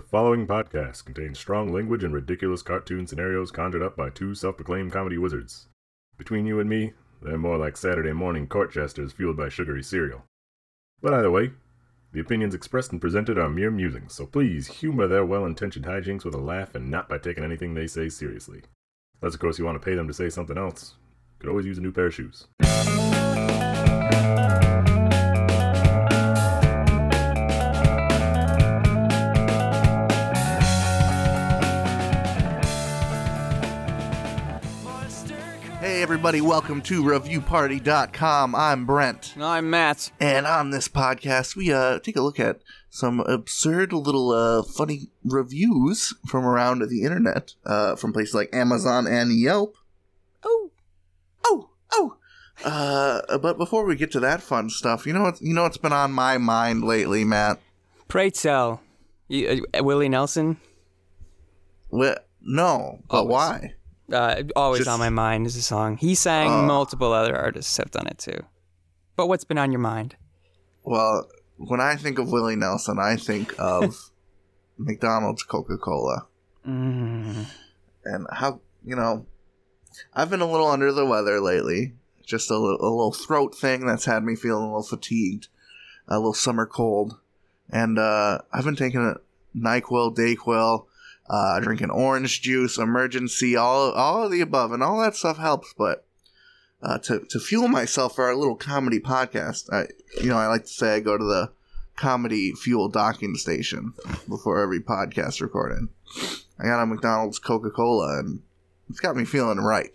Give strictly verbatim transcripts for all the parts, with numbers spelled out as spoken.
The following podcast contains strong language and ridiculous cartoon scenarios conjured up by two self-proclaimed comedy wizards. Between you and me, they're more like Saturday morning court jesters fueled by sugary cereal. But either way, the opinions expressed and presented are mere musings, so please humor their well-intentioned hijinks with a laugh and not by taking anything they say seriously. Unless, of course, you want to pay them to say something else. You could always use a new pair of shoes. Hey everybody, welcome to review party dot com. I'm Brent. I'm Matt. And on this podcast, we uh, take a look at some absurd little uh, funny reviews from around the internet, uh, from places like Amazon and Yelp. Oh, oh, oh. Uh, but before we get to that fun stuff, you know what? You know what's been on my mind lately, Matt? Pray tell. You, uh, Willie Nelson? Well, no, but Always. why? Uh, always Just- on my mind is a song. He sang, Uh. multiple other artists have done it too. But what's been on your mind? Well, when I think of Willie Nelson, I think of McDonald's Coca-Cola. Mm. And how, you know, I've been a little under the weather lately. Just a little, a little throat thing that's had me feeling a little fatigued. A little summer cold. And uh, I've been taking a NyQuil, DayQuil, uh, drinking orange juice, emergency, all all of the above. And all that stuff helps. But uh, to, to fuel myself for our little comedy podcast, I, you know, I like to say I go to the comedy fuel docking station before every podcast recording. I got a McDonald's Coca-Cola, and it's got me feeling right.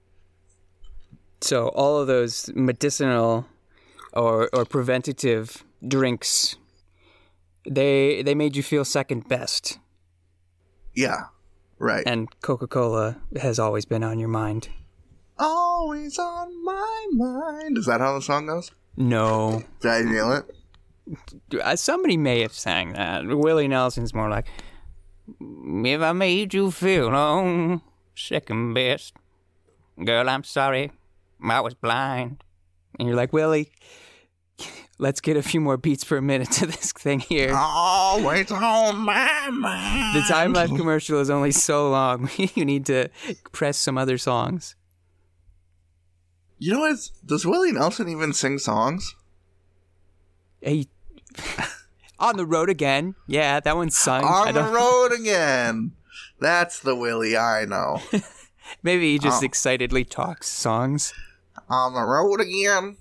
So all of those medicinal or or preventative drinks, they they made you feel second best. Yeah, right. And Coca-Cola has always been on your mind. Always on my mind. Is that how the song goes? No. Did I nail it? Uh, Somebody may have sang that. Willie Nelson's more like, if I made you feel oh, second best, girl, I'm sorry, I was blind. And you're like, Willie, let's get a few more beats per minute to this thing here. Always on my mind. The Time Life commercial is only so long. You need to press some other songs. You know what? Does Willie Nelson even sing songs? Hey, On the Road Again. Yeah, that one's sung. On I the don't- road again. That's the Willie I know. Maybe he just Oh. excitedly talks songs. On the road again.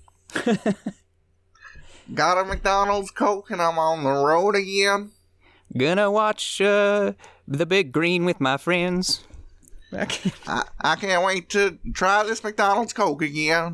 Got a McDonald's Coke and I'm on the road again. Gonna watch uh, The Big Green with my friends. I, I can't wait to try this McDonald's Coke again.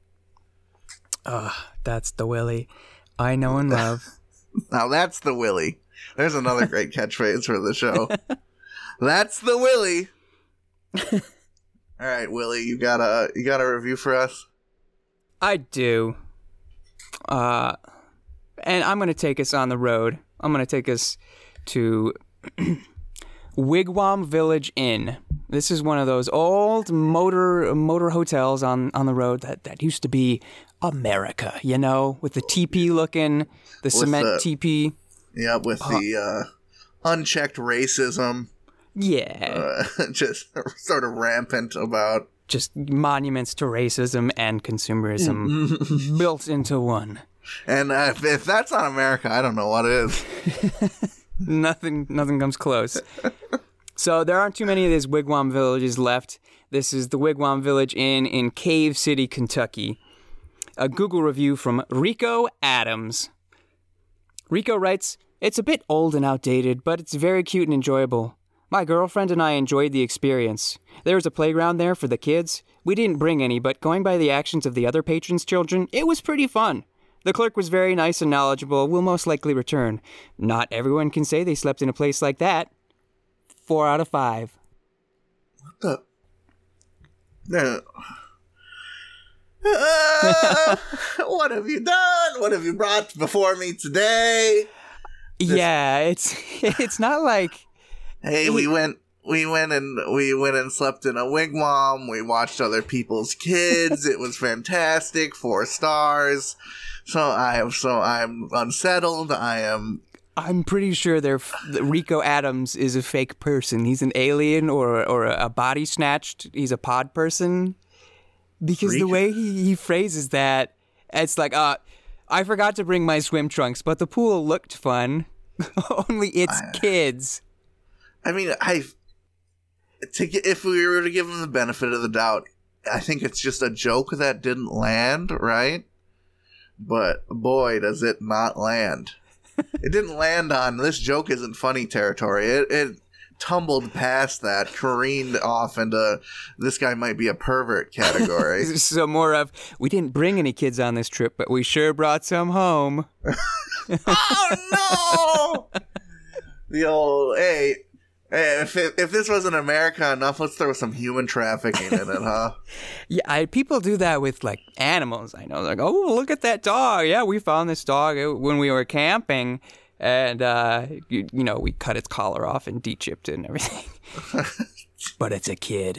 Ah, that's the Willie I know and love. Now that's the Willie. There's another great catchphrase for the show. That's the Willie. All right, Willie, you got a you got a review for us? I do. Uh, and I'm gonna take us on the road. I'm gonna take us to Wigwam Village Inn. This is one of those old motor motor hotels on, on the road that, that used to be America, you know, with the teepee looking, the cement the- teepee. Yeah, with the uh, unchecked racism, Yeah. uh, just sort of rampant about. Just monuments to racism and consumerism built into one. And uh, if, if that's not America, I don't know what is. Nothing nothing comes close. So there aren't too many of these wigwam villages left. This is the Wigwam Village Inn in Cave City, Kentucky. A Google review from Rico Adams. Rico writes, "It's a bit old and outdated, but it's very cute and enjoyable. My girlfriend and I enjoyed the experience. There was a playground there for the kids. We didn't bring any, but going by the actions of the other patrons' children, it was pretty fun. The clerk was very nice and knowledgeable. We'll most likely return. Not everyone can say they slept in a place like that. Four out of five." The, the, uh, what have you done? What have you brought before me today? Yeah, it's it's not like Hey, we went we went and we went and slept in a wigwam. We watched other people's kids. It was fantastic. Four stars. So I am so I'm unsettled. I am I'm pretty sure they're f- Rico Adams is a fake person. He's an alien or or a body snatched. He's a pod person. Because Rico? the way he, he phrases that, it's like, uh, I forgot to bring my swim trunks, but the pool looked fun. Only it's I, kids. I mean, I to get, if we were to give him the benefit of the doubt, I think it's just a joke that didn't land, right? But boy, does it not land. It didn't land on this joke isn't funny territory. It, it tumbled past that, careened off into this guy might be a pervert category. So more of, we didn't bring any kids on this trip, but we sure brought some home. Oh no! The old hey, hey if it, if this wasn't America enough, let's throw some human trafficking in it, huh? Yeah, I, people do that with like animals. I know, like, oh, look at that dog. Yeah, we found this dog when we were camping, and uh, you, you know, we cut its collar off and de-chipped it and everything. But it's a kid.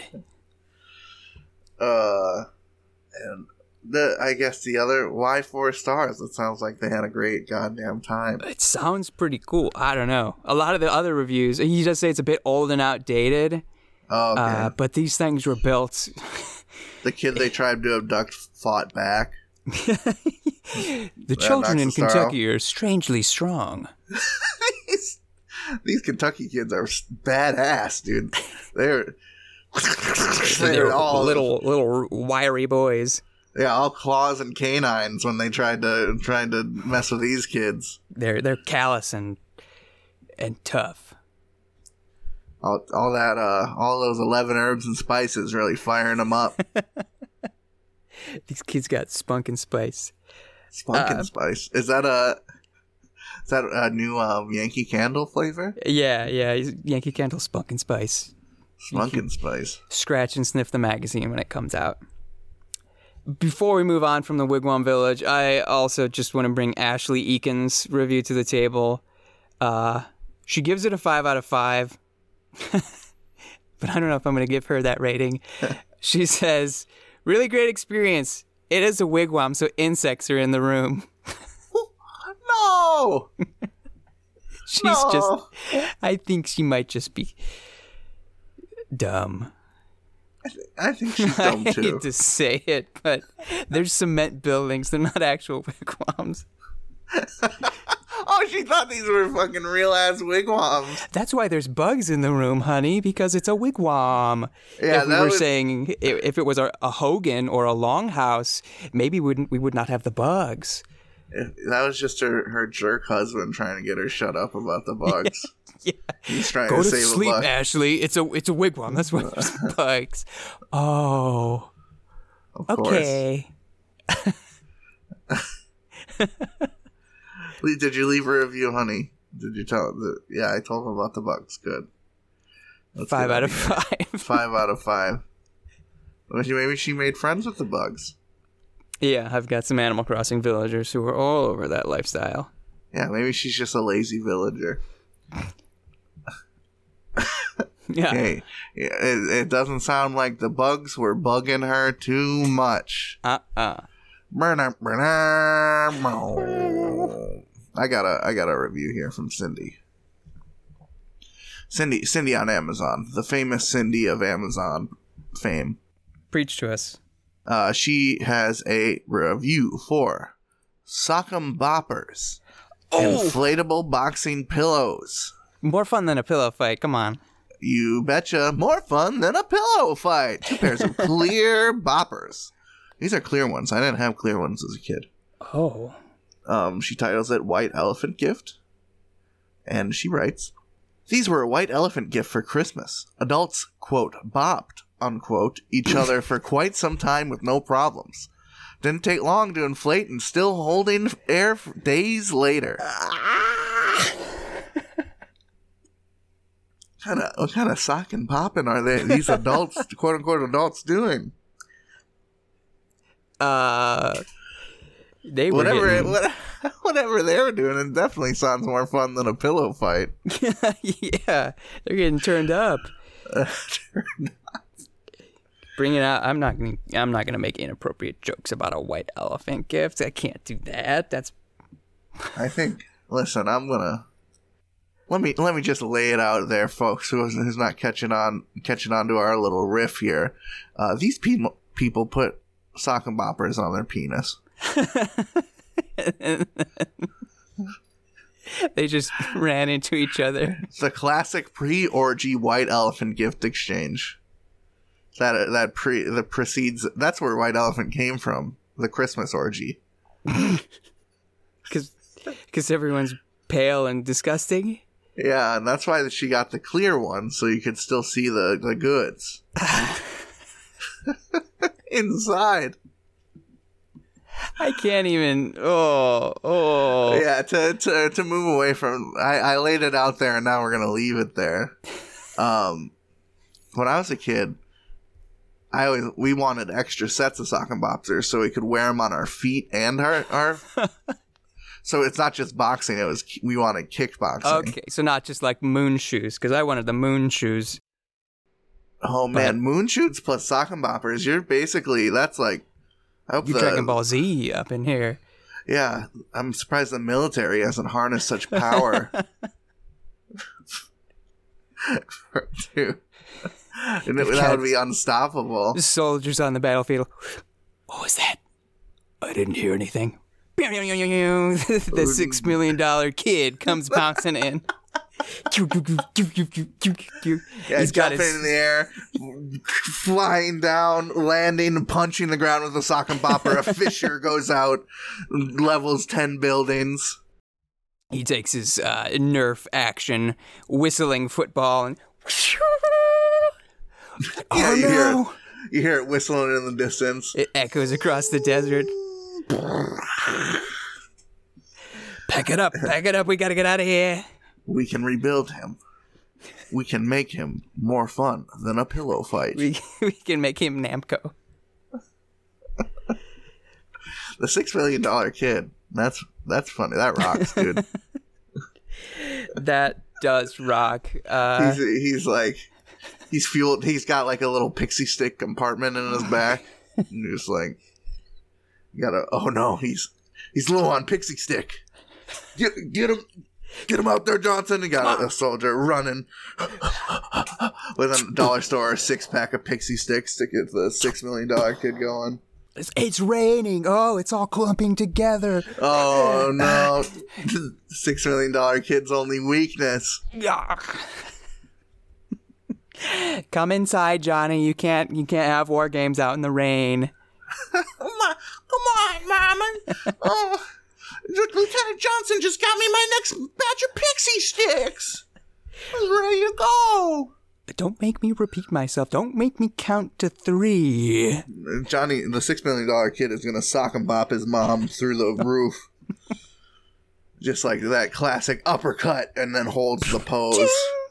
Uh, and the I guess the other why four stars? It sounds like they had a great goddamn time. It sounds pretty cool. I don't know. A lot of the other reviews, he does say it's a bit old and outdated. Oh, okay. Uh, but these things were built. The kid they tried to abduct fought back. The children in Kentucky are strangely strong. these, these Kentucky kids are badass, dude. They're they're, they're all little little wiry boys. Yeah, all claws and canines when they tried to tried to mess with these kids. They're they're callous and and tough. All, all that, uh, all those eleven herbs and spices really firing them up. These kids got spunk and spice. Spunk and uh, spice. Is that a is that a new um, Yankee Candle flavor? Yeah, yeah. Yankee Candle spunk and spice. Spunk and spice. Scratch and sniff the magazine when it comes out. Before we move on from the Wigwam Village, I also just want to bring Ashley Eakin's review to the table. Uh, she gives it a five out of five. But I don't know if I'm going to give her that rating. She says, really great experience. It is a wigwam, so insects are in the room. No! She's no. just, I think she might just be dumb. I, th- I think she's dumb I too. hate to say it, but there's cement buildings. They're not actual wigwams. Oh, she thought these were fucking real ass wigwams. That's why there's bugs in the room, honey, because it's a wigwam. Yeah, if we that were was... saying if, if it was a, a Hogan or a Longhouse, maybe we wouldn't we would not have the bugs. That was just her, her jerk husband trying to get her shut up about the bugs. Yeah. He's trying Go to, to save sleep, a bug. Ashley. It's a it's a wigwam. That's why there's bugs. Oh. Of okay. Did you leave a review, honey? Did you tell the Yeah, I told him about the bugs. Good. That's five good out of idea. five. Five out of five. Maybe she made friends with the bugs. Yeah, I've got some Animal Crossing villagers who are all over that lifestyle. Yeah, maybe she's just a lazy villager. Yeah. Hey, it, it doesn't sound like the bugs were bugging her too much. Uh-uh. I got a I got a review here from Cindy. Cindy Cindy on Amazon, the famous Cindy of Amazon fame. Preach to us. Uh, she has a review for Sock'em Boppers, Oh! inflatable boxing pillows. More fun than a pillow fight. Come on. You betcha, more fun than a pillow fight. Two pairs of clear boppers. These are clear ones. I didn't have clear ones as a kid. Oh. Um, she titles it White Elephant Gift. And she writes, these were a white elephant gift for Christmas. Adults, quote, bopped, unquote, each other for quite some time with no problems. Didn't take long to inflate and still holding air for days later. What kind of, what kind of sock and popping are they, these adults, quote unquote, adults doing? Uh, they were Whatever, getting... what, whatever they were doing, it definitely sounds more fun than a pillow fight. Yeah, they're getting turned up. Uh, turned up. Bring it out. I'm not gonna. I'm not gonna make inappropriate jokes about a white elephant gift. I can't do that. That's. I think. Listen, I'm gonna. let me let me just lay it out there, folks, who's, who's not catching on catching on to our little riff here. Uh, these pe- people put sock and boppers on their penis. They just ran into each other. The classic pre-orgy white elephant gift exchange. That that pre that precedes. That's where White Elephant came from. The Christmas orgy. Because because everyone's pale and disgusting. Yeah, and that's why she got the clear one, so you could still see the the goods inside. I can't even. Oh, oh. Yeah, to to to move away from, I, I laid it out there, and now we're gonna leave it there. Um, when I was a kid, I always we wanted extra sets of sock and boxers so we could wear them on our feet and our our. So it's not just boxing; it was we wanted kickboxing. Okay, so not just like moon shoes, because I wanted the moon shoes. Oh man, but moon shoots plus sock and boppers. You're basically that's like. I hope You're the, Dragon Ball Z up in here. Yeah, I'm surprised the military hasn't harnessed such power. Dude. And it, that would be unstoppable. Soldiers on the battlefield. What was that? I didn't hear anything. The six million dollar kid comes bouncing in. Yeah, he's got it his... in the air, flying down, landing, punching the ground with a sock and bopper. A fissure goes out, levels ten buildings. He takes his uh, Nerf action, whistling football, and yeah, oh, you no. hear it, you hear it whistling in the distance. It echoes across the desert. Pack it up, pack it up. We gotta get out of here. We can rebuild him. We can make him more fun than a pillow fight. We we can make him Namco. The six million dollar kid. That's that's funny. That rocks, dude. That does rock. Uh, he's he's like he's fueled. He's got like a little pixie stick compartment in his back. And you're just like, you gotta. Oh no, he's he's low on pixie stick. Get get him. Get him out there, Johnson. He got a, a soldier running with a dollar store six pack of pixie sticks to get the six million dollar kid going. It's, it's raining. Oh, it's all clumping together. Oh no! Six million dollar kid's only weakness. Come inside, Johnny. You can't. You can't have war games out in the rain. Come on, come on, Mama. Oh. Lieutenant Johnson just got me my next batch of pixie sticks. I was ready to go. Don't make me repeat myself. Don't make me count to three. Johnny, the six million dollar kid, is gonna sock and bop his mom through the roof, just like that classic uppercut, and then holds the pose.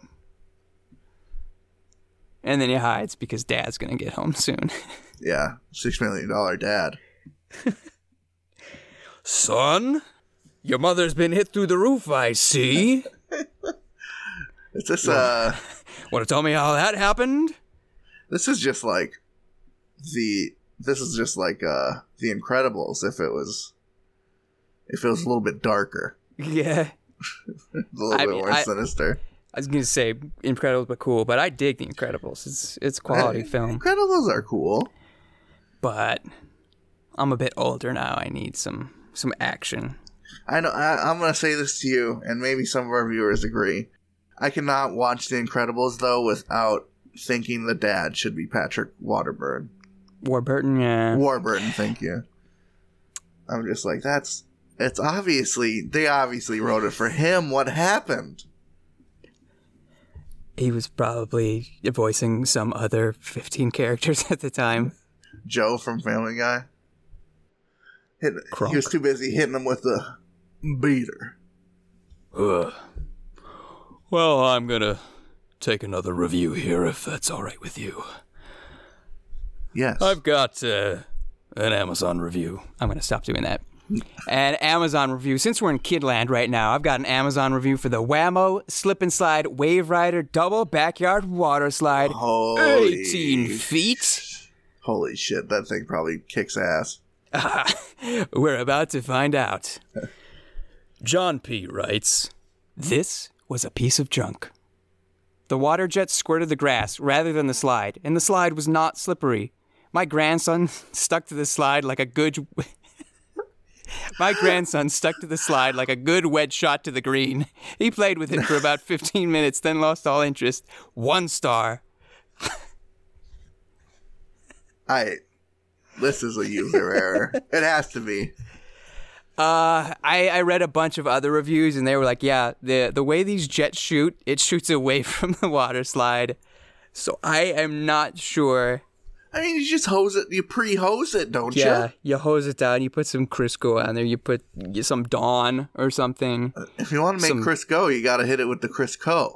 And then he hides because Dad's gonna get home soon. Yeah, six million dollar dad. Son, your mother's been hit through the roof, I see. Is this, uh... Want to tell me how that happened? This is just like the... This is just like, uh, The Incredibles if it was... If it was a little bit darker. Yeah. A little I bit mean, more I, sinister. I was going to say Incredibles but cool, but I dig The Incredibles. It's, it's quality hey, film. Incredibles are cool. But I'm a bit older now. I need some... Some action. I know. I, I'm going to say this to you, and maybe some of our viewers agree. I cannot watch The Incredibles, though, without thinking the dad should be Patrick Warburton. Warburton, yeah. Warburton, thank you. I'm just like, that's... It's obviously... They obviously wrote it for him. What happened? He was probably voicing some other fifteen characters at the time. Joe from Family Guy. Hit, he was too busy hitting him with the beater. Ugh. Well, I'm gonna take another review here, if that's all right with you. Yes. I've got uh, an Amazon review. I'm gonna stop doing that. An Amazon review. Since we're in Kidland right now, I've got an Amazon review for the Whammo Slip and Slide Wave Rider Double Backyard Water Slide. Holy eighteen feet. Holy shit, that thing probably kicks ass. We're about to find out. John P. writes, "This was a piece of junk. The water jet squirted the grass rather than the slide, and the slide was not slippery. My grandson stuck to the slide like a good... My grandson stuck to the slide like a good wedge shot to the green. He played with it for about fifteen minutes, then lost all interest. One star. I... This is a user error. It has to be. Uh, I, I read a bunch of other reviews, and they were like, yeah, the the way these jets shoot, it shoots away from the water slide. So I am not sure. I mean, you just hose it, you pre-hose it, don't you? Yeah, you hose it down, you put some Crisco on there, you put some Dawn or something. If you want to make some... Crisco, you got to hit it with the Crisco.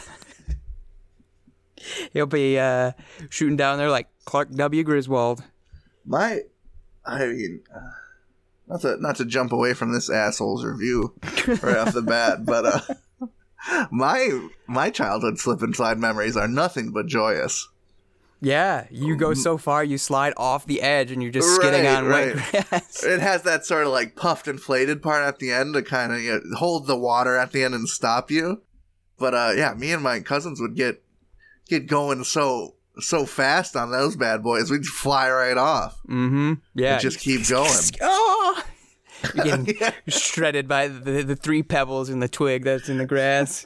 He'll be uh, shooting down there like Clark W. Griswold. My, I mean... Uh... Not to not to jump away from this asshole's review right off the bat, but uh, my my childhood slip and slide memories are nothing but joyous. Yeah, you go so far, you slide off the edge, and you're just skidding right, on right. wet grass. It has that sort of like puffed, inflated part at the end to kind of you know, hold the water at the end and stop you. But uh, yeah, me and my cousins would get get going so. so fast on those bad boys, we'd fly right off. Mm-hmm. Yeah. We'd just keep going. Oh! You're getting yeah. shredded by the, the three pebbles in the twig that's in the grass.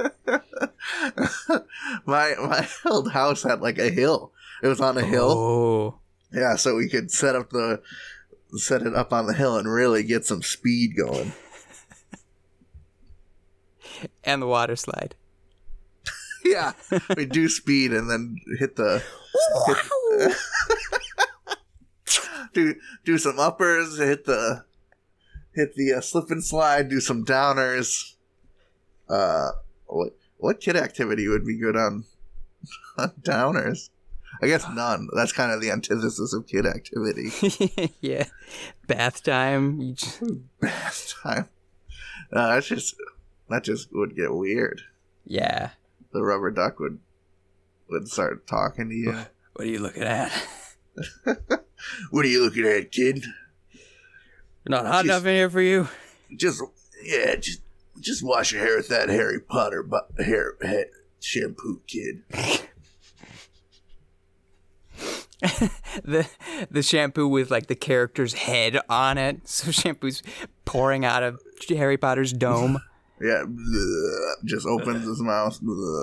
my my old house had like a hill. It was on a hill. Oh. Yeah, so we could set up the set it up on the hill and really get some speed going. And the water slide. Yeah, we do speed and then hit the hit, do do some uppers, hit the hit the uh, slip and slide, do some downers. Uh, what what kid activity would be good on, on downers? I guess none. That's kind of the antithesis of kid activity. Yeah, bath time. Just... Bath time. No, that's just that just would get weird. Yeah. The rubber duck would would start talking to you. What are you looking at? What are you looking at, kid? Not hot just, enough in here for you? Just yeah, just just wash your hair with that Harry Potter bu- hair, hair shampoo, kid. the the shampoo with like the character's head on it. So shampoo's pouring out of Harry Potter's dome. Yeah, bleh, just opens his mouth.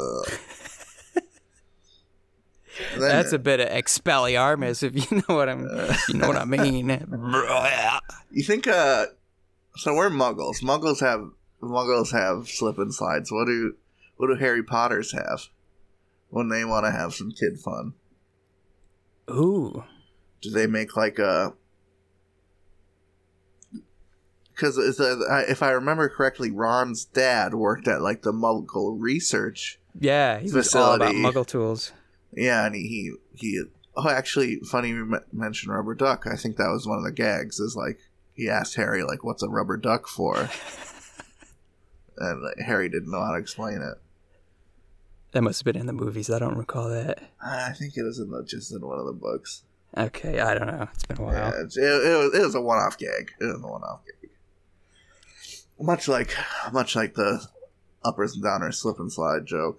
That's a bit of Expelliarmus, if you know what I'm, uh, you know what I mean. You think? Uh, so we're Muggles. Muggles have Muggles have slip and slides. What do what do Harry Potters have when they want to have some kid fun? Ooh, do they make like a? Because if I remember correctly, Ron's dad worked at like the Muggle research. Yeah, he was all about Muggle tools. Yeah, and he, he he. Oh, actually, funny you mentioned rubber duck. I think that was one of the gags. Is like he asked Harry like, "What's a rubber duck for?" And like, Harry didn't know how to explain it. That must have been in the movies. I don't recall that. I think it was in the, just in one of the books. Okay, I don't know. It's been a while. Yeah, it, it, was, it was a one-off gag. It was a one-off gag. Much like, much like the uppers and downers slip and slide joke.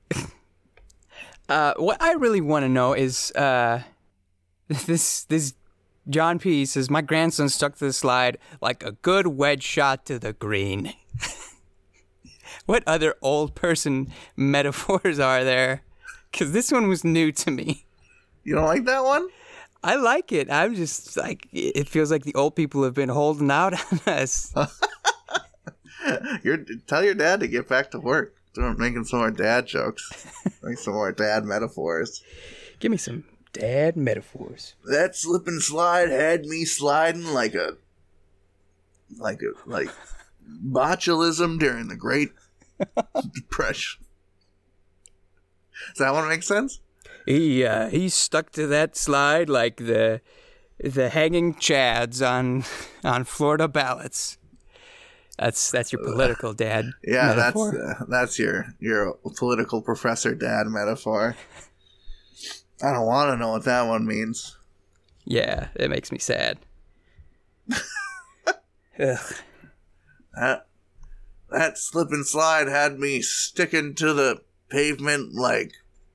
Uh, what I really want to know is, uh, this this John P. says my grandson stuck to the slide like a good wedge shot to the green. What other old person metaphors are there? Because this one was new to me. You don't like that one? I like it. I'm just like, it feels like the old people have been holding out on us. You're, tell your dad to get back to work. Start making some more dad jokes. Make some more dad metaphors. Give me some dad metaphors. That slip and slide had me sliding like a, like a, like botulism during the Great Depression. Does that one make sense? He uh, he stuck to that slide like the the hanging chads on on Florida ballots. That's that's your political dad. Yeah, metaphor. that's uh, that's your your political professor dad metaphor. I don't want to know what that one means. Yeah, it makes me sad. Ugh. That that slip and slide had me sticking to the pavement like...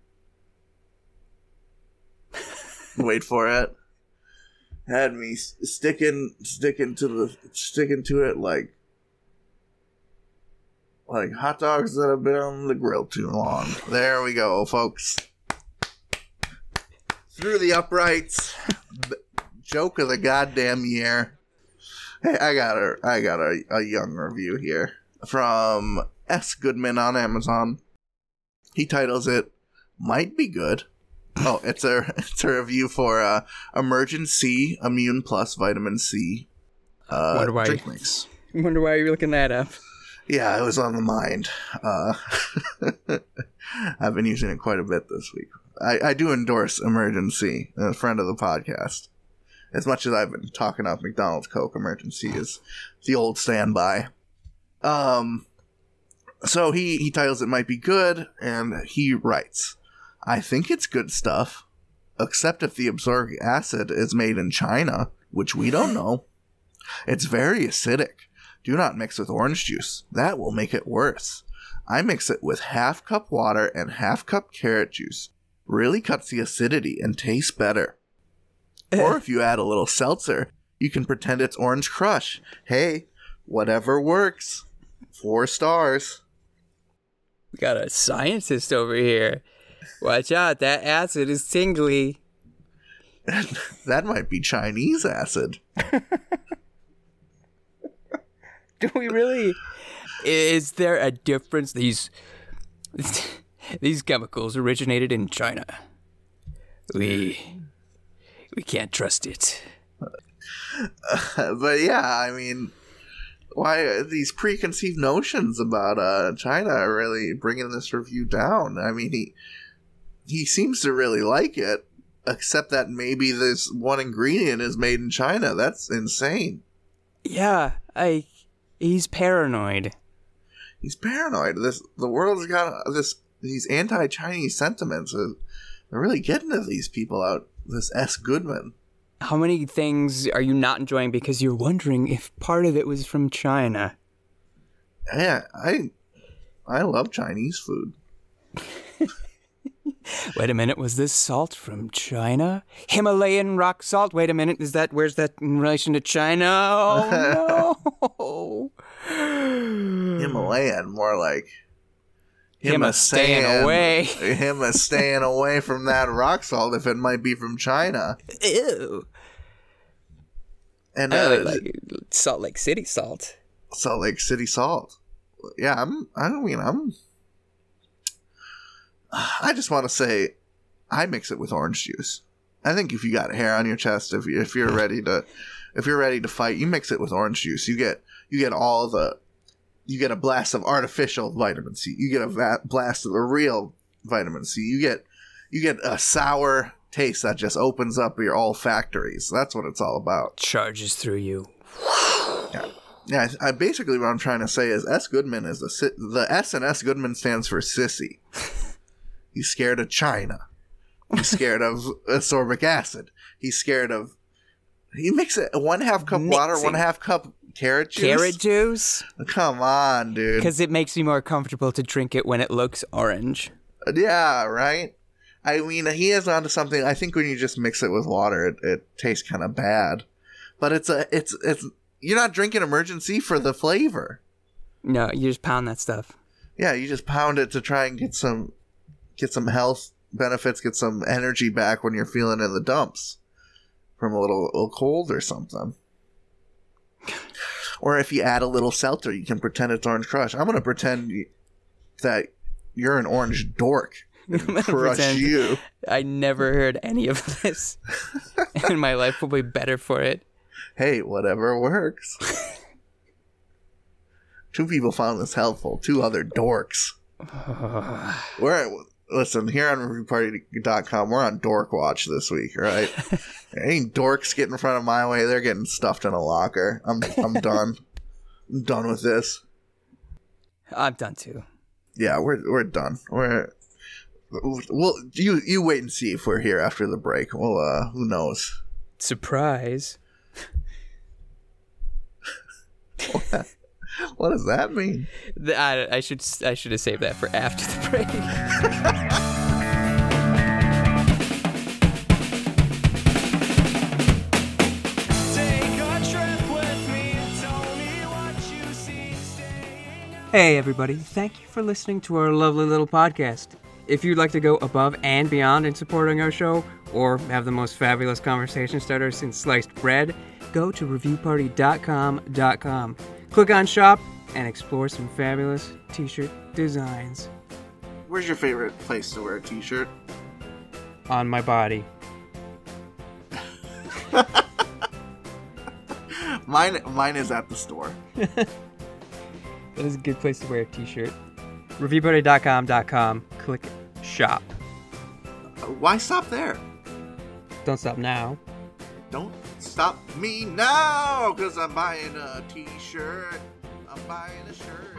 Wait for it. Had me sticking, sticking to the, sticking to it like, like hot dogs that have been on the grill too long. There we go, folks. Through the uprights. Joke of the goddamn year. Hey, I got a, I got a, a young review here from S. Goodman on Amazon. He titles it, "Might Be Good." Oh, it's a it's a review for uh, Emergen-C Immune Plus Vitamin C uh, wonder why, drink mix. Wonder why you're looking that up. Yeah, it was on the mind. Uh, I've been using it quite a bit this week. I, I do endorse Emergen-C, a friend of the podcast. As much as I've been talking up McDonald's Coke, Emergen-C is the old standby. Um, so he, he titles it "Might Be Good," and he writes, "I think it's good stuff, except if the absorbic acid is made in China, which we don't know. It's very acidic. Do not mix with orange juice. That will make it worse. I mix it with half cup water and half cup carrot juice. Really cuts the acidity and tastes better. Or if you add a little seltzer, you can pretend it's Orange Crush. Hey, whatever works. Four stars." We got a scientist over here. Watch out, that acid is tingly. That might be Chinese acid. Do we really? Is there a difference? These these chemicals originated in China. We we can't trust it. Uh, but yeah, I mean, why are these preconceived notions about uh, China are really bringing this review down? I mean, he he seems to really like it, except that maybe this one ingredient is made in China. That's insane. Yeah, I. He's paranoid. He's paranoid. This the world's got this these anti-Chinese sentiments. Are, they're really getting to these people out. This S. Goodman. How many things are you not enjoying because you're wondering if part of it was from China? Yeah, I I love Chinese food. Wait a minute, was this salt from China? Himalayan rock salt? Wait a minute, is that, where's that in relation to China? Oh, no. Himalayan, more like... Him a staying away. Him a staying away from that rock salt if it might be from China. Ew. And I uh, really like Salt Lake City salt. Salt Lake City salt. Yeah, I'm, I mean, I'm... I just want to say, I mix it with orange juice. I think if you got hair on your chest, if you, if you're ready to, if you're ready to fight, you mix it with orange juice. You get you get all the, you get a blast of artificial vitamin C. You get a va- blast of the real vitamin C. You get you get a sour taste that just opens up your olfactories. That's what it's all about. Charges through you. Yeah, yeah. I, I basically what I'm trying to say is S. Goodman is the the S in S. Goodman stands for sissy. He's scared of China. He's scared of ascorbic acid. He's scared of... He makes it one half cup Mixing. water, one half cup carrot juice. Carrot juice? Come on, dude. Because it makes me more comfortable to drink it when it looks orange. Yeah, right? I mean, he is onto something. I think when you just mix it with water, it, it tastes kind of bad. But it's a... It's it's you're not drinking Emergen-C for the flavor. No, you just pound that stuff. Yeah, you just pound it to try and get some... Get some health benefits, get some energy back when you're feeling in the dumps from a little, a little cold or something. Or if you add a little seltzer, you can pretend it's Orange Crush. I'm going to pretend that you're an orange dork and crush you. I never heard any of this, and my life will be better for it. Hey, whatever works. Two people found this helpful. Two other dorks. We're... Listen, here on review party dot com, we're on Dork Watch this week, right? Any dorks get in front of my way, they're getting stuffed in a locker. I'm I'm done. I'm done with this. I'm done too. Yeah, we're we're done. We're well, you you wait and see if we're here after the break. Well, uh, who knows? Surprise. Well, What does that mean? The, I, I should I should have saved that for after the break. Hey everybody, thank you for listening to our lovely little podcast. If you'd like to go above and beyond in supporting our show, or have the most fabulous conversation starter since sliced bread, go to review party dot com dot com. Click on shop and explore some fabulous t-shirt designs. Where's your favorite place to wear a t-shirt? On my body. mine, mine is at the store. That is a good place to wear a t-shirt. review party dot com dot com. Click shop. Why stop there? Don't stop now. Don't stop me now, because I'm buying a t-shirt. I'm buying a shirt.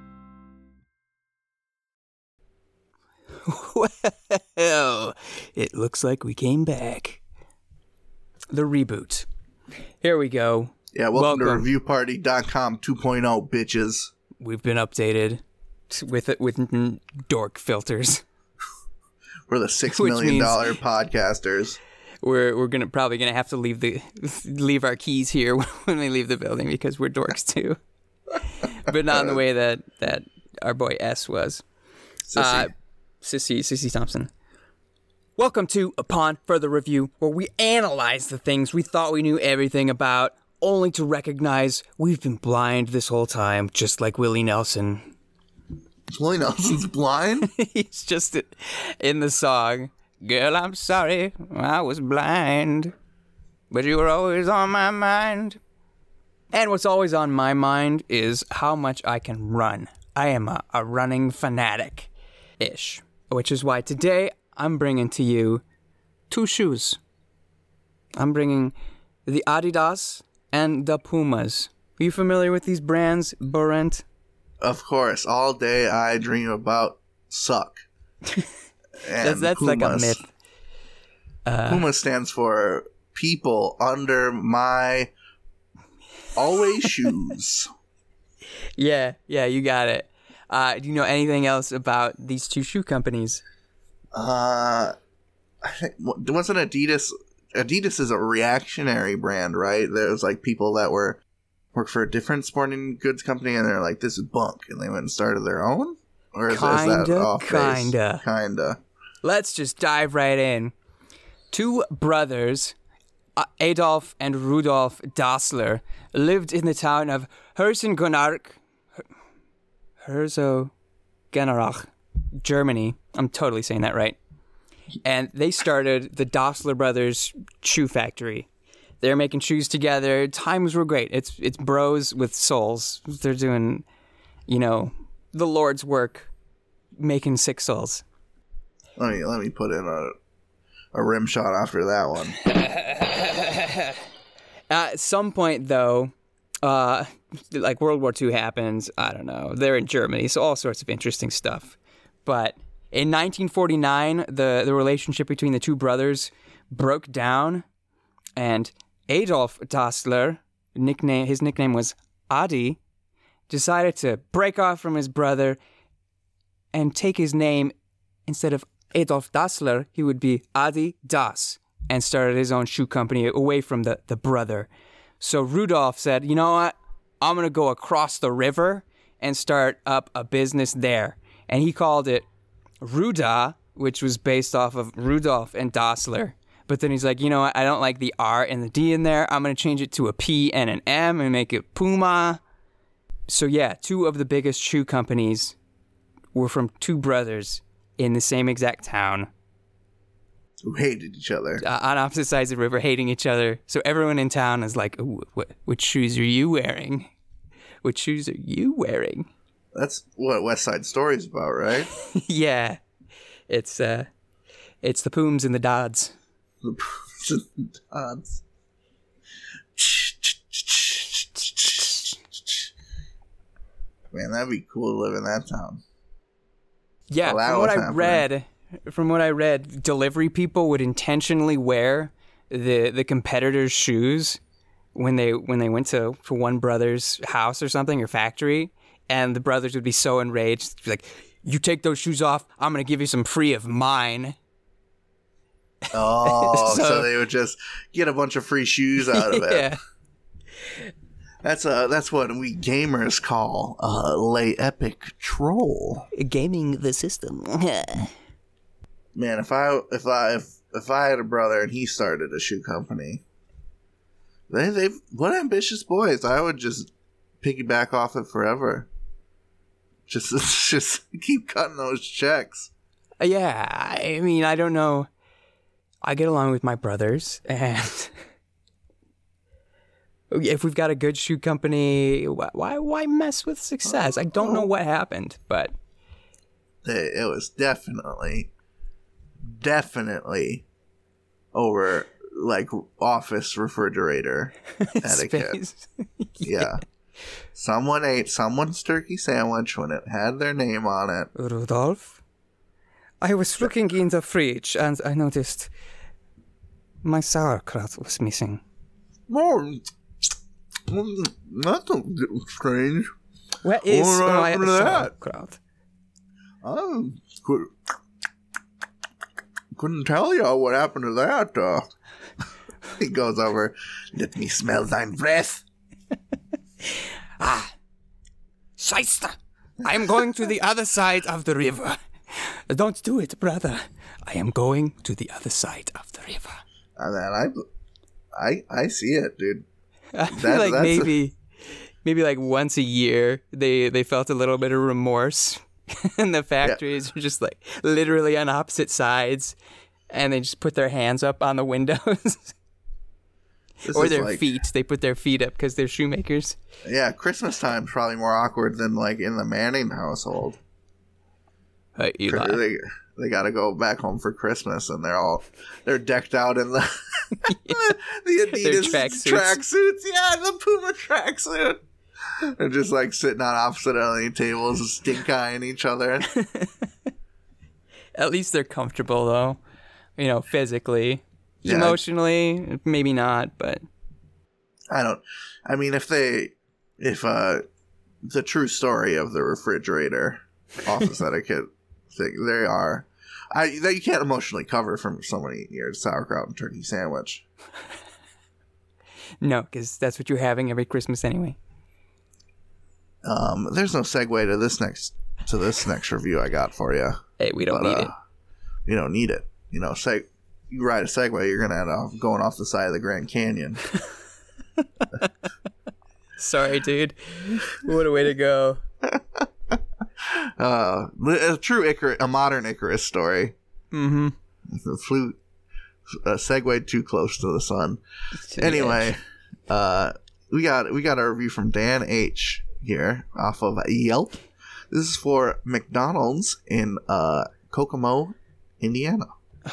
Well, it looks like we came back. The reboot. Here we go. Yeah, welcome, welcome. to review party dot com two point oh, bitches. We've been updated with it with dork filters. We're the six million dollar podcasters. We're we're gonna probably gonna have to leave the leave our keys here when we leave the building because we're dorks too, but not in the way that, that our boy S was. Sissy. Uh, Sissy Sissy Thompson. Welcome to Upon Further Review, where we analyze the things we thought we knew everything about, only to recognize we've been blind this whole time, just like Willie Nelson. Willie Nelson's blind? He's just in the song, "Girl, I'm sorry, I was blind, but you were always on my mind." And what's always on my mind is how much I can run. I am a, a running fanatic-ish, which is why today I'm bringing to you two shoes. I'm bringing the Adidas and the Pumas. Are you familiar with these brands, Borent? Of course. All day I dream about suck. that's that's like a myth. Uh, Puma stands for people under my always shoes. Yeah, yeah, you got it. Uh, do you know anything else about these two shoe companies? Uh, I think, wasn't Adidas... Adidas is a reactionary brand, right? There's like people that were work for a different sporting goods company, and they're like, "This is bunk," and they went and started their own. Or is, kinda, is that off base? kinda, kinda. Let's just dive right in. Two brothers, uh, Adolf and Rudolf Dassler, lived in the town of Herzogenaurach, Herzogenaurach, Germany. I'm totally saying that right. And they started the Dassler Brothers Shoe Factory. They're making shoes together. Times were great. It's it's bros with souls. They're doing, you know, the Lord's work, making sick souls. Let me let me put in a a rim shot after that one. At some point, though, uh, like World War Two happens. I don't know. They're in Germany, so all sorts of interesting stuff. But in nineteen forty-nine, the, the relationship between the two brothers broke down, and Adolf Dassler, nickname his nickname was Adi, decided to break off from his brother and take his name. Instead of Adolf Dassler, he would be Adi Das, and started his own shoe company away from the, the brother. So Rudolf said, you know what, I'm going to go across the river and start up a business there. And he called it Ruda, which was based off of Rudolf and Dassler. But then he's like, you know what, I don't like the R and the D in there. I'm going to change it to a P and an M and make it Puma. So yeah, two of the biggest shoe companies were from two brothers in the same exact town. Who hated each other. Uh, on opposite sides of the river, hating each other. So everyone in town is like, ooh, what, what shoes are you wearing? What shoes are you wearing? That's what West Side Story is about, right? Yeah. It's uh, it's the Pooms and the Dodds. The Pooms and the Dodds. Man, that'd be cool to live in that town. Yeah, well, from what I happening. read, from what I read, delivery people would intentionally wear the the competitors' shoes when they when they went to, to one brother's house or something or factory, and the brothers would be so enraged, like, "You take those shoes off, I'm gonna give you some free of mine." Oh, so, So- they would just get a bunch of free shoes out of it. Yeah. That's uh that's what we gamers call a lay epic troll. Gaming the system. Man, if I if I if, if I had a brother and he started a shoe company, they they what ambitious boys! I would just piggyback off it forever. Just just keep cutting those checks. Yeah, I mean, I don't know. I get along with my brothers, and if we've got a good shoe company, why why mess with success? I don't know what happened, but It, it was definitely, definitely over like office refrigerator etiquette. space. Yeah. Someone ate someone's turkey sandwich when it had their name on it. Rudolph, I was looking in the fridge and I noticed my sauerkraut was missing. Oh, that's a strange. Where is What my happened to that? sauerkraut? I could, couldn't tell you what happened to that. Uh, he goes over. Let me smell thine breath. Ah, Scheiße! I am going to the other side of the river. Don't do it, brother. I am going to the other side of the river. And then I, I, I see it, dude. I feel That- like that's a- maybe, maybe like once a year, they they felt a little bit of remorse, and the factories were just like literally on opposite sides, and they just put their hands up on the windows This or is their like- feet. They put their feet up because they're shoemakers. Yeah, Christmas time's probably more awkward than like in the Manning household. Hey, Eli. They they got to go back home for Christmas, and they're all they're decked out in the the Adidas tracksuits. tracksuits. Yeah, the Puma tracksuit. They're just like sitting on opposite end of the tables, stink eyeing each other. At least they're comfortable, though. You know, physically. Yeah. Emotionally, maybe not, but I don't. I mean, if they, if uh, the true story of the refrigerator office etiquette thing, they are. I that you can't emotionally cover from someone eating your sauerkraut and turkey sandwich. no, because that's what you're having every Christmas anyway. Um, there's no segue to this next to this next review I got for you. Hey, we don't But, need uh, it. You don't need it. You know, seg- you ride a Segway, you're gonna end up going off the side of the Grand Canyon. Sorry, dude. What a way to go. Uh, a true Icarus, a modern Icarus story. Mm-hmm. Flew, uh, segued too close to the sun. Anyway, uh, we got we got a review from Dan H here off of Yelp. This is for McDonald's in uh, Kokomo, Indiana.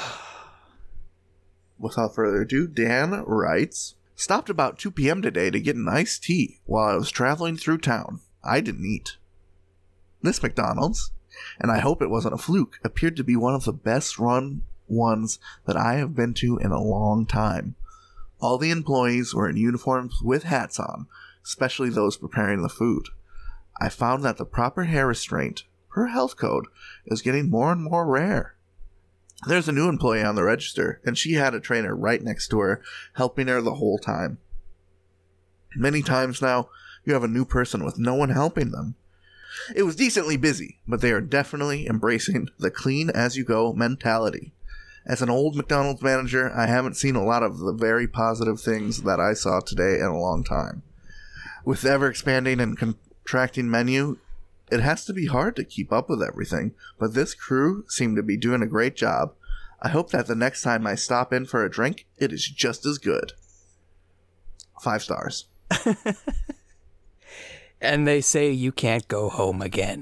Without further ado, Dan writes, stopped about two p.m. today to get an iced tea while I was traveling through town. I didn't eat. This McDonald's, and I hope it wasn't a fluke, appeared to be one of the best run ones that I have been to in a long time. All the employees were in uniforms with hats on, especially those preparing the food. I found that the proper hair restraint, per health code, is getting more and more rare. There's a new employee on the register, and she had a trainer right next to her, helping her the whole time. Many times now, you have a new person with no one helping them. It was decently busy, but they are definitely embracing the clean-as-you-go mentality. As an old McDonald's manager, I haven't seen a lot of the very positive things that I saw today in a long time. With the ever-expanding and contracting menu, it has to be hard to keep up with everything, but this crew seemed to be doing a great job. I hope that the next time I stop in for a drink, it is just as good. Five stars. And they say you can't go home again.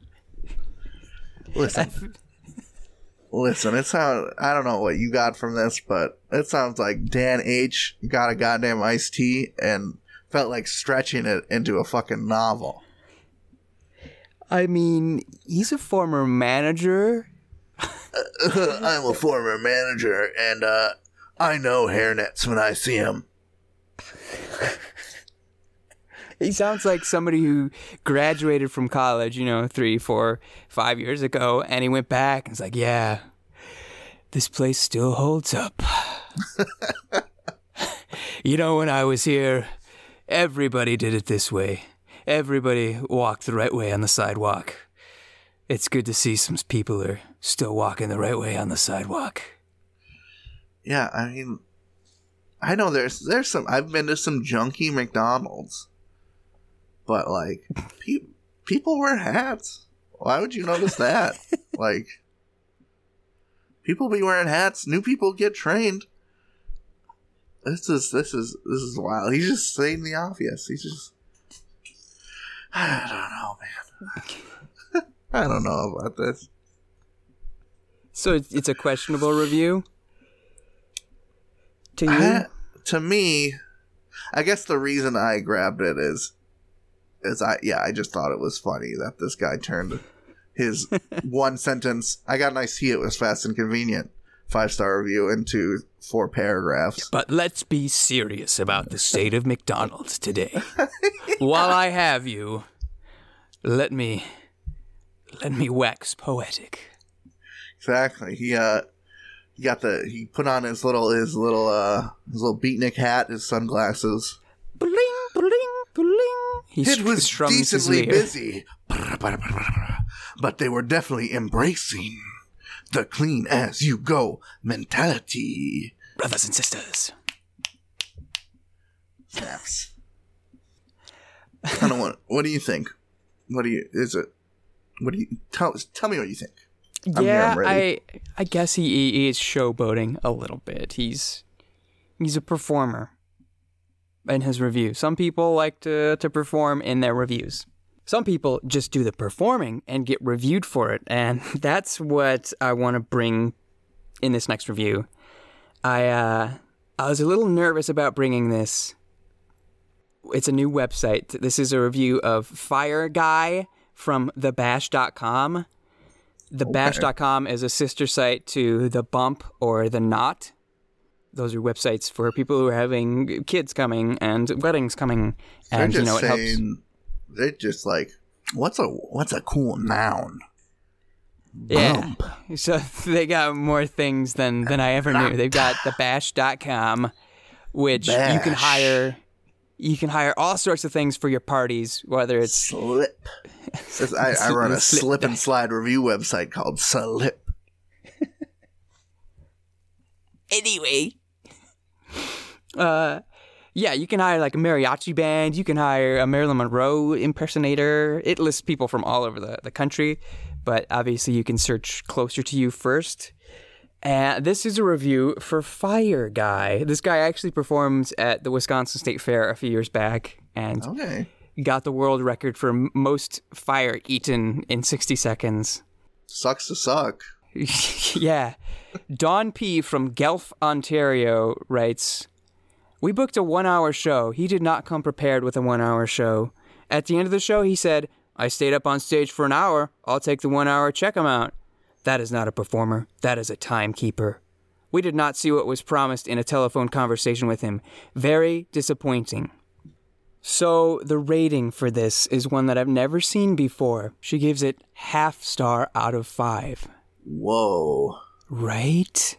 Listen. Listen, it sounds, I don't know what you got from this, but it sounds like Dan H got a goddamn iced tea and felt like stretching it into a fucking novel. I mean, he's a former manager. I'm a former manager, and uh, I know hairnets when I see them. He sounds like somebody who graduated from college, you know, three, four, five years ago, and he went back and was like, yeah, this place still holds up. You know, when I was here, everybody did it this way. Everybody walked the right way on the sidewalk. It's good to see some people are still walking the right way on the sidewalk. Yeah, I mean, I know there's there's some. I've been to some junky McDonald's, but like, pe- people wear hats. Why would you notice that? Like, people be wearing hats. New people get trained. This is this is this is wild. He's just saying the obvious. He's just. I don't know, man. I don't know about this. So it's, it's a questionable review? To you? I, to me, I guess the reason I grabbed it is, is I yeah I just thought it was funny that this guy turned his one sentence. I got a nice tea. It was fast and convenient. Five star review into four paragraphs. But let's be serious about the state of McDonald's today. While I have you, let me let me wax poetic. Exactly. He uh. He got the. He put on his little his little uh his little beatnik hat, his sunglasses. Bling, bling, bling. He It was strums his decently lyre. busy, but they were definitely embracing the clean as you go mentality. Brothers and sisters. Snaps. I don't want. What do you think? What do you? Is it? What do you tell? Tell me what you think. I'm here, Yeah, I'm ready. I I guess he, he is showboating a little bit. He's he's a performer in his review. Some people like to, to perform in their reviews. Some people just do the performing and get reviewed for it, and that's what I want to bring in this next review. I uh, I was a little nervous about bringing this. It's a new website. This is a review of Fire Guy from the bash dot com. The bash dot com is a sister site to The Bump or The Knot. Those are websites for people who are having kids coming and weddings coming. And, they're just you know, it helps. saying, they're just like, what's a what's a cool noun? Yeah. Bump. So they got more things than, than I ever knew. They've got the bash dot com, which you can Bash. hire. You can hire all sorts of things for your parties, whether it's Slip. Says, I, I run a Slip. slip and slide review website called Slip. anyway. Uh, yeah, you can hire like a mariachi band. You can hire a Marilyn Monroe impersonator. It lists people from all over the, the country, but obviously you can search closer to you first. And this is a review for Fire Guy. This guy actually performed at the Wisconsin State Fair a few years back and Okay. got the world record for m- most fire eaten in sixty seconds. Sucks to suck. Yeah. Don P. from Guelph, Ontario writes, "We booked a one-hour show. He did not come prepared with a one-hour show. At the end of the show, he said, 'I stayed up on stage for an hour. I'll take the one-hour check amount.' That is not a performer. That is a timekeeper. We did not see what was promised in a telephone conversation with him. Very disappointing." So the rating for this is one that I've never seen before. She gives it half star out of five. Whoa. Right?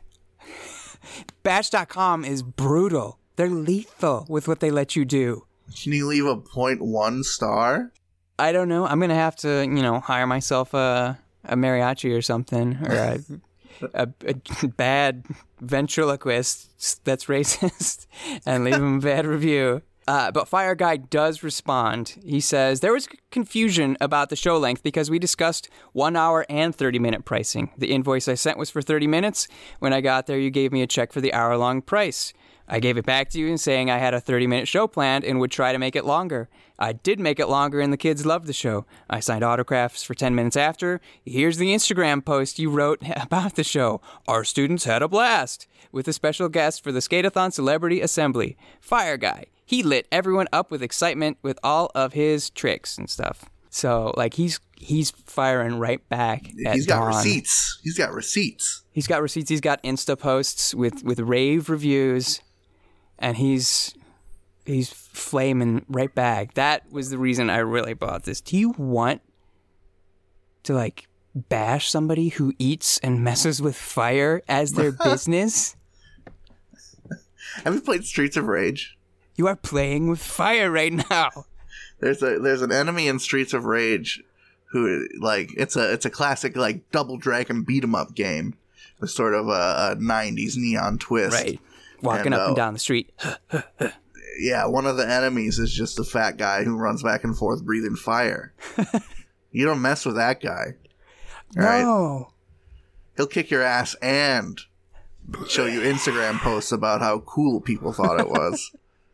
bash dot com is brutal. They're lethal with what they let you do. Can you leave a point one star? I don't know. I'm going to have to, you know, hire myself a, a mariachi or something, or a, a, a bad ventriloquist that's racist and leave him a bad review. Uh, but Fire Guy does respond. He says, "There was confusion about the show length because we discussed one hour and thirty minute pricing. The invoice I sent was for thirty minutes. When I got there, you gave me a check for the hour long price. I gave it back to you and saying I had a thirty minute show planned and would try to make it longer. I did make it longer and the kids loved the show. I signed autographs for ten minutes after. Here's the Instagram post you wrote about the show. Our students had a blast with a special guest for the Skateathon Celebrity Assembly. Fire Guy. He lit everyone up with excitement with all of his tricks and stuff." So, like, he's he's firing right back at He's got Dawn. receipts. He's got receipts. He's got receipts. He's got Insta posts with, with rave reviews. And he's he's flaming right back. That was the reason I really bought this. Do you want to like bash somebody who eats and messes with fire as their business? Have you played Streets of Rage? You are playing with fire right now. There's a there's an enemy in Streets of Rage who like it's a it's a classic like Double Dragon beat 'em up game with sort of a, a nineties neon twist. Right. Walking and, up uh, and down the street. Yeah, one of the enemies is just a fat guy who runs back and forth breathing fire. You don't mess with that guy. All no. right? He'll kick your ass and show you Instagram posts about how cool people thought it was.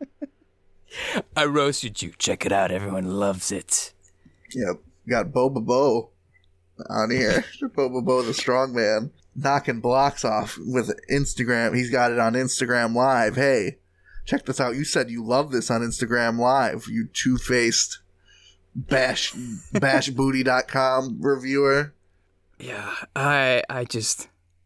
I roasted you. Check it out. Everyone loves it. Yep. Got Boba Bo on here. Boba Bo the strongman. Knocking blocks off with Instagram. He's got it on Instagram Live. Hey, check this out. You said you love this on Instagram Live. You two-faced bash bash booty dot com reviewer. Yeah, I I just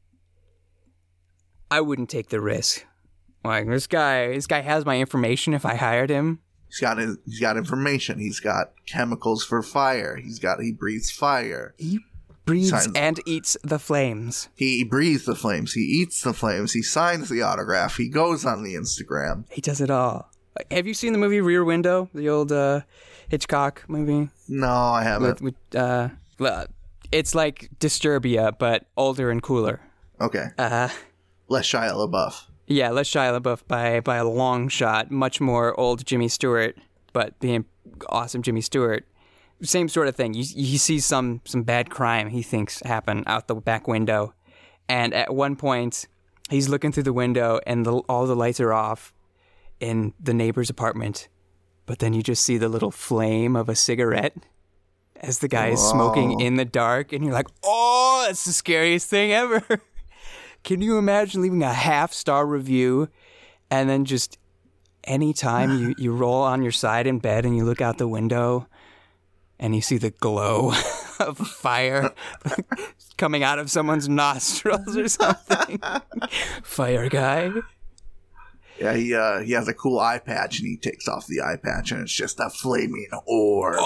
I wouldn't take the risk. Like this guy, this guy has my information if I hired him. He's got his, he's got information. He's got chemicals for fire. He's got he breathes fire. He breathes Signs. and eats the flames. He breathes the flames. He eats the flames. He signs the autograph. He goes on the Instagram. He does it all. Like, have you seen the movie Rear Window, the old uh, Hitchcock movie? No, I haven't. With, with, uh, it's like Disturbia, but older and cooler. Okay. Uh, Less Shia LaBeouf. Yeah, less Shia LaBeouf by by a long shot. Much more old Jimmy Stewart, but being awesome Jimmy Stewart. Same sort of thing. You, he sees some some bad crime he thinks happen out the back window, and at one point he's looking through the window and the, all the lights are off in the neighbor's apartment, but then you just see the little flame of a cigarette as the guy is Whoa. smoking in the dark, and you're like, oh, that's the scariest thing ever. Can you imagine leaving a half-star review and then just anytime you, you roll on your side in bed and you look out the window and you see the glow of fire coming out of someone's nostrils or something? Fire guy. Yeah, he uh, he has a cool eye patch, and he takes off the eye patch, and it's just a flaming orb.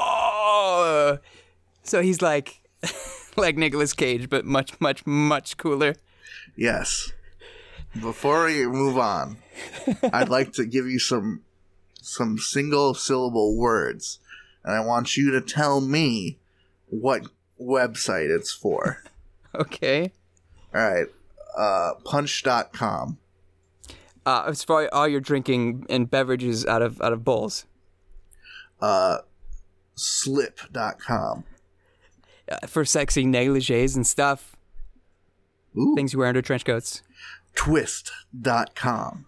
Oh! So he's like, like Nicolas Cage, but much, much, much cooler. Yes. Before we move on, I'd like to give you some some single syllable words, and I want you to tell me what website it's for. Okay. All right. Uh, punch dot com. Uh, it's for all your drinking and beverages out of out of bowls. Uh, slip dot com. Uh, for sexy negligees and stuff. Ooh. Things you wear under trench coats. twist dot com.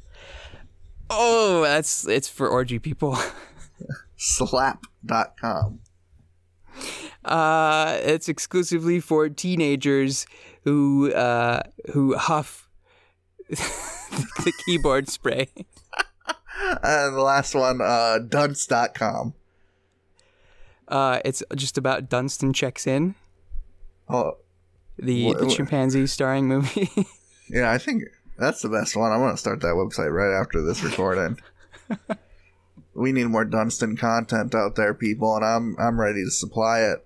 Oh, that's it's for orgy people. slap dot com. Uh, it's exclusively for teenagers who uh, who huff the keyboard spray. And the last one, uh, dunce dot com. Uh, it's just about Dunstan Checks In. Oh, The, what, the what? chimpanzee starring movie. Yeah, I think that's the best one. I'm going to start that website right after this recording. We need more Dunstan content out there, people, and I'm I'm ready to supply it.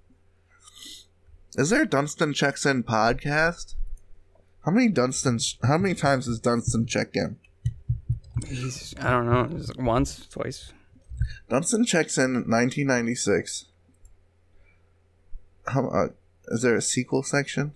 Is there a Dunstan Checks In podcast? How many Dunstans? How many times does Dunstan check in? He's, I don't know. It's like once, twice. Dunstan Checks In nineteen ninety-six. How, uh, is there a sequel section?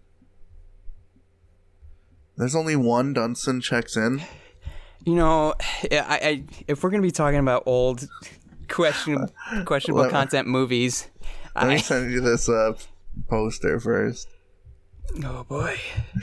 There's only one Dunstan Checks In. You know, I, I if we're gonna be talking about old, question, questionable Let- content movies, Let me I, send you this uh, poster first. oh boy.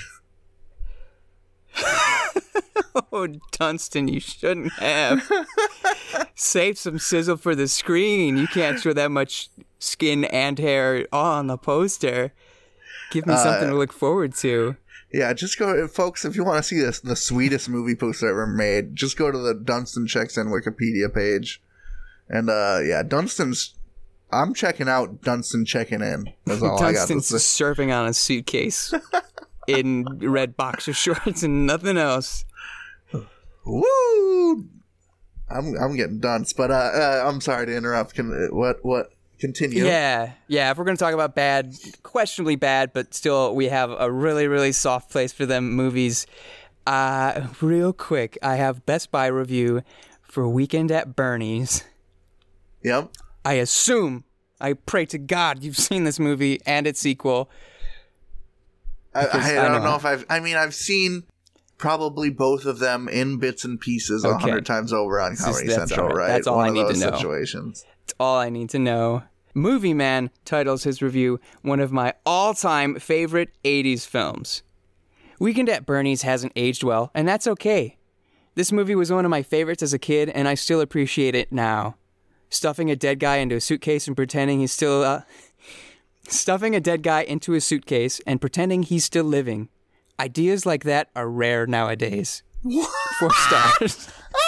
Oh, Dunstan, you shouldn't have. Save some sizzle for the screen. You can't show that much skin and hair on the poster. Give me something Uh, to look forward to. Yeah, just go, folks. If you want to see this, the sweetest movie poster ever made, just go to the Dunstan Checks In Wikipedia page, and uh, yeah, Dunstan's. I'm checking out Dunstan checking in. That's all I got to Dunstan's say. surfing on a suitcase in red boxer shorts and nothing else. Woo! I'm I'm getting dunce, but uh, uh, I'm sorry to interrupt. Can what what continue? Yeah, yeah. If we're gonna talk about bad, questionably bad, but still we have a really really soft place for them movies. Uh, real quick, I have Best Buy review for Weekend at Bernie's. Yep. I assume, I pray to God, you've seen this movie and its sequel. I, I, I don't know. know if I've. I mean, I've seen probably both of them in bits and pieces a Okay. hundred times over on Comedy That's Central. all right. Right? That's all One I of need those to know. Situations. That's all I need to know. Movie Man titles his review one of my all-time favorite eighties films. Weekend at Bernie's hasn't aged well, and that's okay. This movie was one of my favorites as a kid, and I still appreciate it now. Stuffing a dead guy into a suitcase and pretending he's still... Uh, stuffing a dead guy into a suitcase and pretending he's still living. Ideas like that are rare nowadays. Four stars.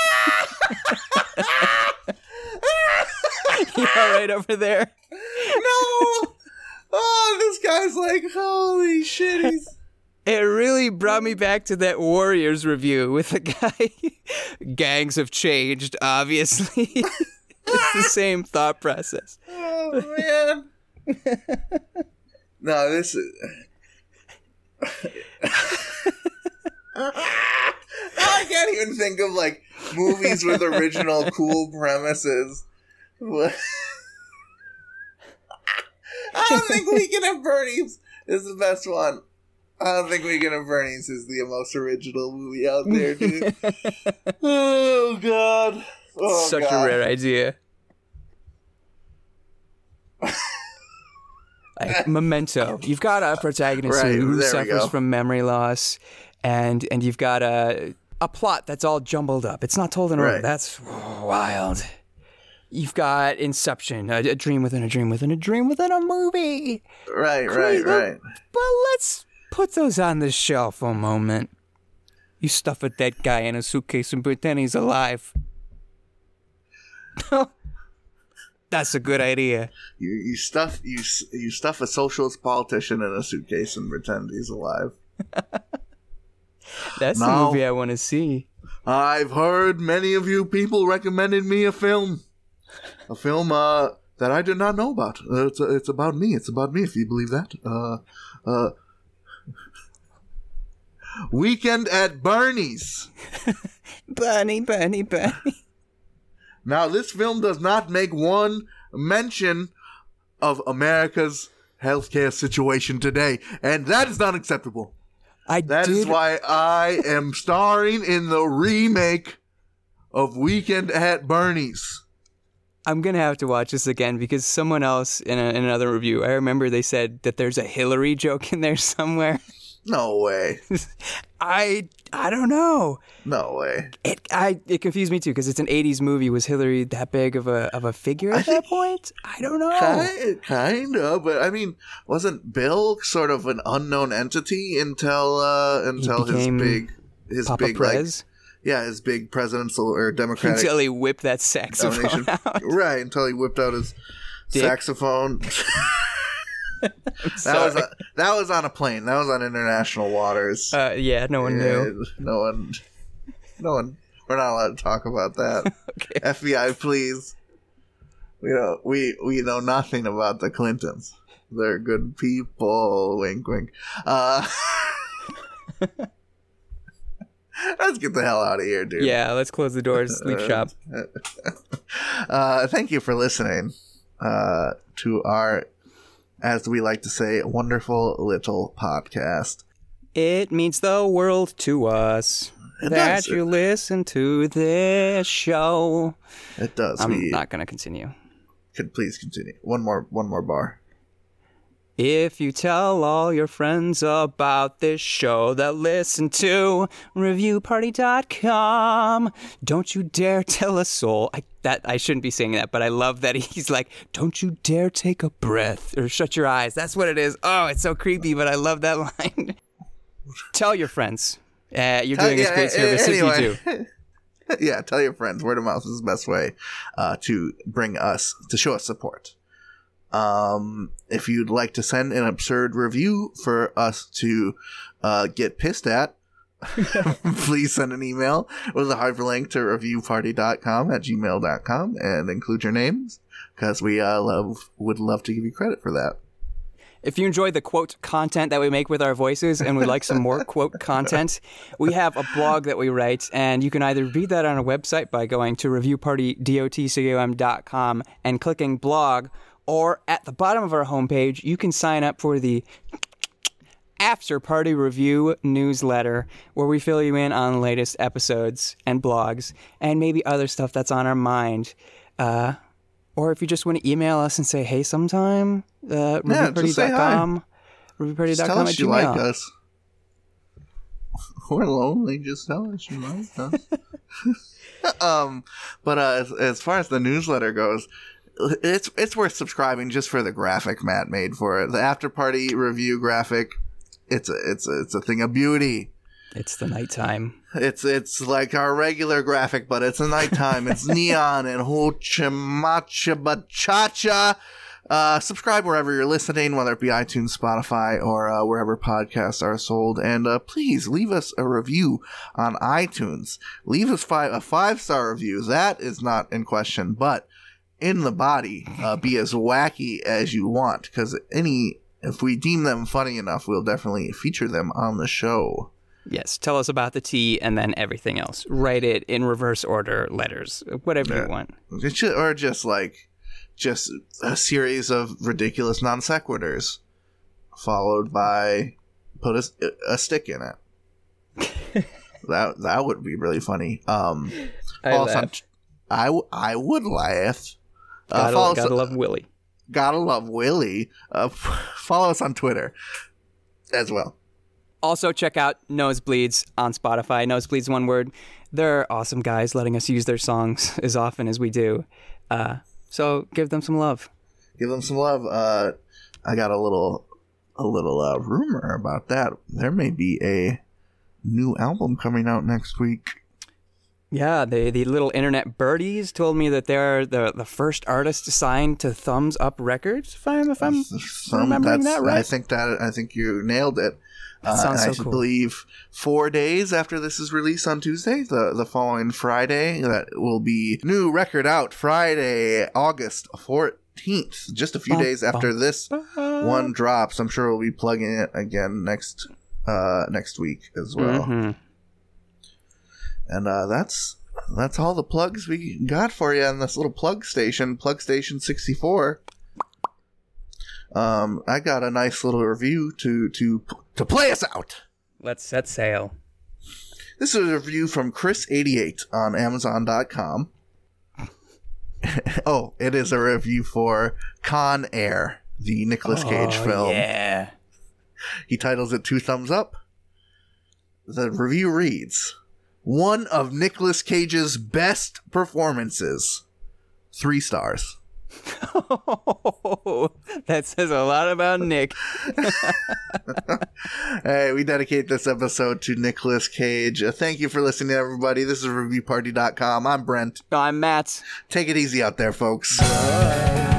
You all right over there? No! Oh, this guy's like, holy shit, he's... It really brought me back to that Warriors review with the guy. Gangs have changed, obviously. It's the same thought process. Oh, man. No, this is... I can't even think of, like, movies with original cool premises. I don't think Weekend at Bernie's is the best one. I don't think Weekend at Bernie's is the most original movie out there, dude. Oh, God. Oh, Such God. a rare idea. Like Memento. You've got a protagonist Right, who there we suffers go. from memory loss, and and you've got a a plot that's all jumbled up. It's not told in order. Right. That's wild. You've got Inception, a, a dream within a dream within a dream within a movie. Right, Crazy. right, right. But let's put those on the shelf for a moment. You stuff a dead guy in a suitcase and pretend he's alive. That's a good idea. You you stuff you s- you stuff a socialist politician in a suitcase and pretend he's alive. That's the No. movie I want to see. I've heard many of you people recommended me a film, a film uh, that I did not know about. Uh, it's it's about me. It's about me. If you believe that. Uh, uh, Weekend at Bernie's. Bunny, bunny, bunny. Now, this film does not make one mention of America's healthcare situation today, and that is not acceptable. I That did. is why I am starring in the remake of Weekend at Bernie's. I'm gonna have to watch this again because someone else in, a, in another review, I remember they said that there's a Hillary joke in there somewhere. No way. I I don't know. No way. It I it confused me too because it's an eighties movie. Was Hillary that big of a of a figure at I that think- point? I don't know. Kind, kind of, but I mean, wasn't Bill sort of an unknown entity until uh, until his became big his Papa big like Prez yeah his big presidential or democratic until he whipped that saxophone nomination. out. Right, until he whipped out his Dick. saxophone. That was a, that was on a plane. That was on international waters. Uh, yeah, no one knew. And no one, no one. We're not allowed to talk about that. Okay. F B I, please. We don't. We we know nothing about the Clintons. They're good people. Wink, wink. Uh, let's get the hell out of here, dude. Yeah, let's close the doors. Leave shop. Uh, thank you for listening uh, to our, as we like to say, wonderful little podcast. It means the world to us It that does. you listen to this show. It does. I'm we not going to continue. could please continue. One more, one more bar. If you tell all your friends about this show that listen to review party dot com, don't you dare tell a soul. I, that I shouldn't be saying that, but I love that he's like, don't you dare take a breath or shut your eyes. That's what it is. Oh, it's so creepy, but I love that line. Tell your friends. Uh, you're doing us Uh, great yeah, service if you anyway. do. Yeah, tell your friends. Word of mouth is the best way uh, to bring us, to show us support. Um, if you'd like to send an absurd review for us to uh, get pissed at, please send an email with a hyperlink to reviewparty dot com at gmail dot com and include your names, because we uh, love would love to give you credit for that. If you enjoy the quote content that we make with our voices and would like some more quote content, we have a blog that we write, and you can either read that on our website by going to review party dot com dot com and clicking blog, or at the bottom of our homepage, you can sign up for the After Party Review newsletter, where we fill you in on the latest episodes and blogs and maybe other stuff that's on our mind. Uh, or if you just want to email us and say, hey, sometime, uh, yeah, review party dot com, review party dot com just tell us you like us. We're lonely. Just tell us you like us. um, but uh, as, as far as the newsletter goes, it's it's worth subscribing just for the graphic Matt made for it. The After Party Review graphic. It's a it's a, it's a thing of beauty. It's the nighttime. It's it's like our regular graphic, but it's a nighttime. It's neon and hoocha macha bachacha. Uh, subscribe wherever you're listening, whether it be iTunes, Spotify, or uh, wherever podcasts are sold. And uh, please leave us a review on iTunes. Leave us five, a five-star review. That is not in question. But in the body, uh, be as wacky as you want, because any... if we deem them funny enough, we'll definitely feature them on the show. Yes, tell us about the tea and then everything else. Write it in reverse order, letters, whatever yeah. you want. Or just like, just a series of ridiculous non sequiturs, followed by put a, a stick in it. that that would be really funny. Um, I laugh. On, I, w- I would laugh. Uh, gotta gotta us, love Willie. Gotta love Willie. Uh, follow us on Twitter as well. Also, check out Nosebleeds on Spotify. Nosebleeds, one word. They're awesome guys, letting us use their songs as often as we do. Uh, so give them some love. Give them some love. Uh, I got a little, a little uh, rumor about that. There may be a new album coming out next week. Yeah, the the little internet birdies told me that they're the the first artist signed to Thumbs Up Records. If I'm if I'm Some, remembering that right, I think that I think you nailed it. That sounds uh, so I cool. believe four days after this is released on Tuesday, the the following Friday, that will be new record out. Friday, August fourteenth. Just a few bum, days after bum, this bum. one drops. I'm sure we'll be plugging it again next uh, next week as well. Mm-hmm. And uh, that's that's all the plugs we got for you on this little plug station, Plug Station sixty-four. Um, I got a nice little review to to to play us out. Let's set sail. This is a review from Chris eighty-eight on Amazon dot com. Oh, it is a review for Con Air, the Nicolas Cage oh, film. Yeah. He titles it Two Thumbs Up. The review reads, one of Nicolas Cage's best performances. Three stars. Oh, that says a lot about Nick. Hey, we dedicate this episode to Nicolas Cage. Uh, thank you for listening, everybody. This is review party dot com. I'm Brent. I'm Matt. Take it easy out there, folks. Bye.